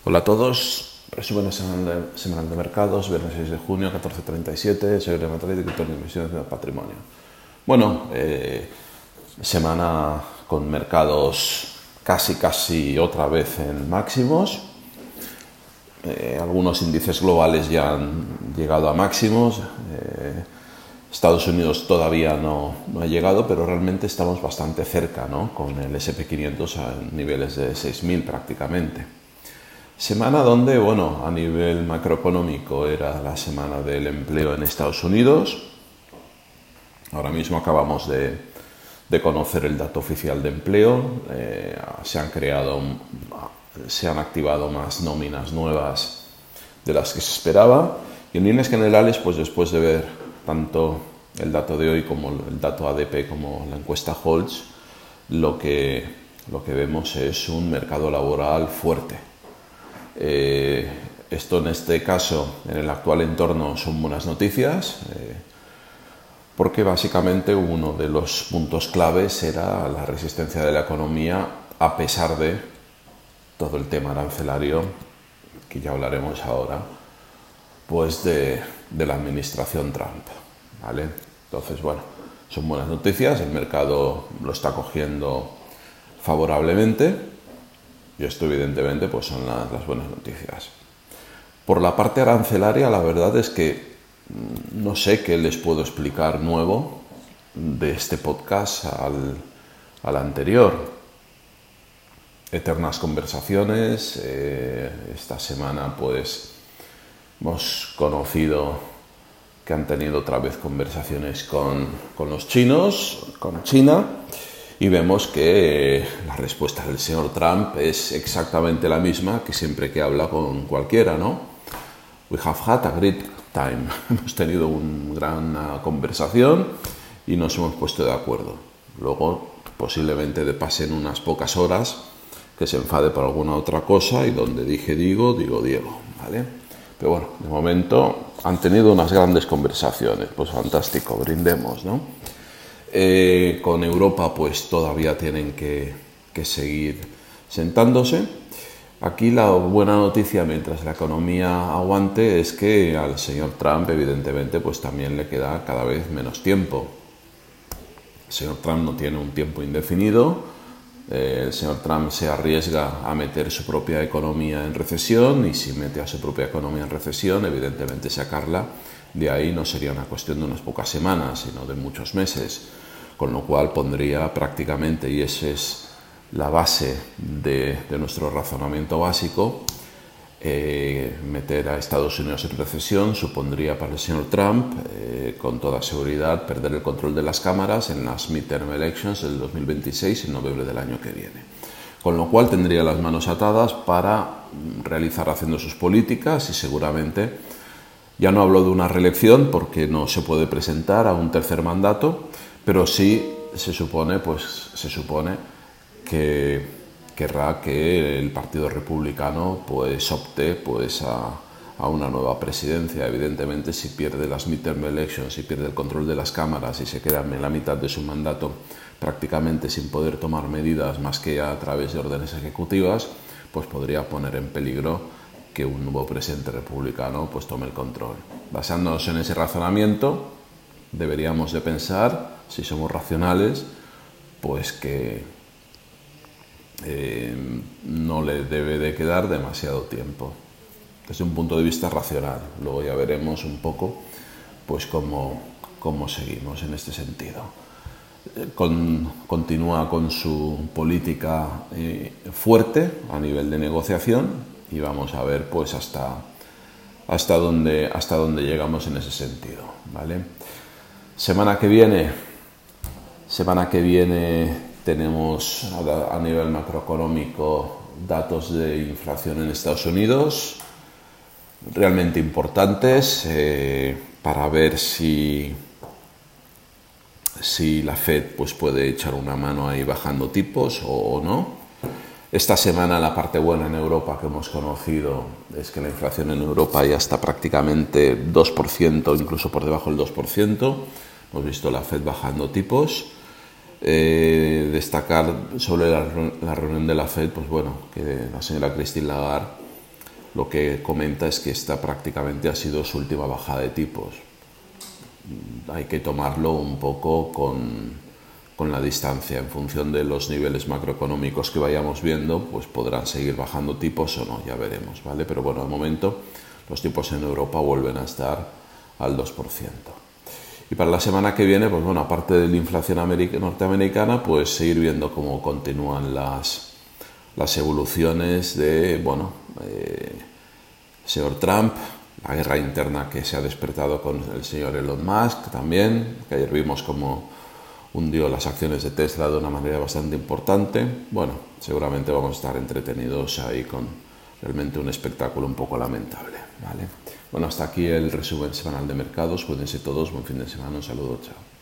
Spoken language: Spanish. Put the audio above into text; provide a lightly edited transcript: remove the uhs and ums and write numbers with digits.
Hola a todos, resumen semanal de mercados, viernes 6 de junio, 14:37, soy Real Madrid, director de inversiones de patrimonio. Bueno, semana con mercados casi otra vez en máximos. Algunos índices globales ya han llegado a máximos. Estados Unidos todavía no ha llegado, pero realmente estamos bastante cerca, ¿no? Con el S&P 500 a niveles de 6.000 prácticamente. Semana donde, a nivel macroeconómico era la semana del empleo en Estados Unidos. Ahora mismo acabamos de conocer el dato oficial de empleo. Se han activado más nóminas nuevas de las que se esperaba. Y en líneas generales, pues después de ver tanto el dato de hoy como el dato ADP como la encuesta Holtz, lo que vemos es un mercado laboral fuerte. Esto en este caso, en el actual entorno, son buenas noticias, porque básicamente uno de los puntos claves era la resistencia de la economía a pesar de todo el tema arancelario, que ya hablaremos ahora, pues de la administración Trump, ¿vale? Entonces, son buenas noticias, el mercado lo está cogiendo favorablemente. Y esto evidentemente pues son las buenas noticias. Por la parte arancelaria, la verdad es que no sé qué les puedo explicar nuevo de este podcast al anterior. Eternas conversaciones. Esta semana pues hemos conocido que han tenido otra vez conversaciones con los chinos, con China. Y vemos que la respuesta del señor Trump es exactamente la misma que siempre que habla con cualquiera, ¿no? We have had a great time. Hemos tenido una gran conversación y nos hemos puesto de acuerdo. Luego, posiblemente pasen unas pocas horas que se enfade por alguna otra cosa y donde digo Diego, ¿vale? Pero de momento han tenido unas grandes conversaciones. Pues fantástico, brindemos, ¿no? Con Europa pues todavía tienen que seguir sentándose. Aquí la buena noticia, mientras la economía aguante, es que al señor Trump evidentemente pues también le queda cada vez menos tiempo. El señor Trump no tiene un tiempo indefinido. El señor Trump se arriesga a meter su propia economía en recesión, y si mete a su propia economía en recesión, evidentemente sacarla de ahí no sería una cuestión de unas pocas semanas, sino de muchos meses. Con lo cual pondría prácticamente, y esa es la base de nuestro razonamiento básico, meter a Estados Unidos en recesión supondría para el señor Trump, con toda seguridad, perder el control de las cámaras en las midterm elections del 2026, en noviembre del año que viene. Con lo cual tendría las manos atadas para realizar haciendo sus políticas y seguramente, ya no hablo de una reelección porque no se puede presentar a un tercer mandato, pero sí se supone que querrá que el Partido Republicano pues opte pues a una nueva presidencia. Evidentemente, si pierde las midterm elections, si pierde el control de las cámaras y se queda en la mitad de su mandato prácticamente sin poder tomar medidas más que a través de órdenes ejecutivas, pues podría poner en peligro que un nuevo presidente republicano pues tome el control. Basándonos en ese razonamiento, deberíamos de pensar, si somos racionales, pues que no le debe de quedar demasiado tiempo desde un punto de vista racional. Luego ya veremos un poco pues cómo seguimos en este sentido. Continúa con su política fuerte a nivel de negociación y vamos a ver pues hasta dónde llegamos en ese sentido, ¿vale? Semana que viene tenemos a nivel macroeconómico datos de inflación en Estados Unidos realmente importantes, para ver si la Fed pues puede echar una mano ahí bajando tipos o no. Esta semana la parte buena en Europa que hemos conocido es que la inflación en Europa ya está prácticamente 2%, incluso por debajo del 2%. Hemos visto la Fed bajando tipos. Destacar sobre la reunión de la Fed, pues que la señora Christine Lagarde lo que comenta es que esta prácticamente ha sido su última bajada de tipos. Hay que tomarlo un poco con la distancia. En función de los niveles macroeconómicos que vayamos viendo, pues podrán seguir bajando tipos o no, ya veremos, ¿vale? Pero bueno, de momento los tipos en Europa vuelven a estar al 2%. Y para la semana que viene, pues bueno, aparte de la inflación norteamericana, pues seguir viendo cómo continúan las evoluciones de, bueno, señor Trump, la guerra interna que se ha despertado con el señor Elon Musk también, que ayer vimos cómo hundió las acciones de Tesla de una manera bastante importante. Bueno, seguramente vamos a estar entretenidos ahí con realmente un espectáculo un poco lamentable, ¿vale? Bueno, hasta aquí el resumen semanal de mercados. Cuídense todos, buen fin de semana, un saludo, chao.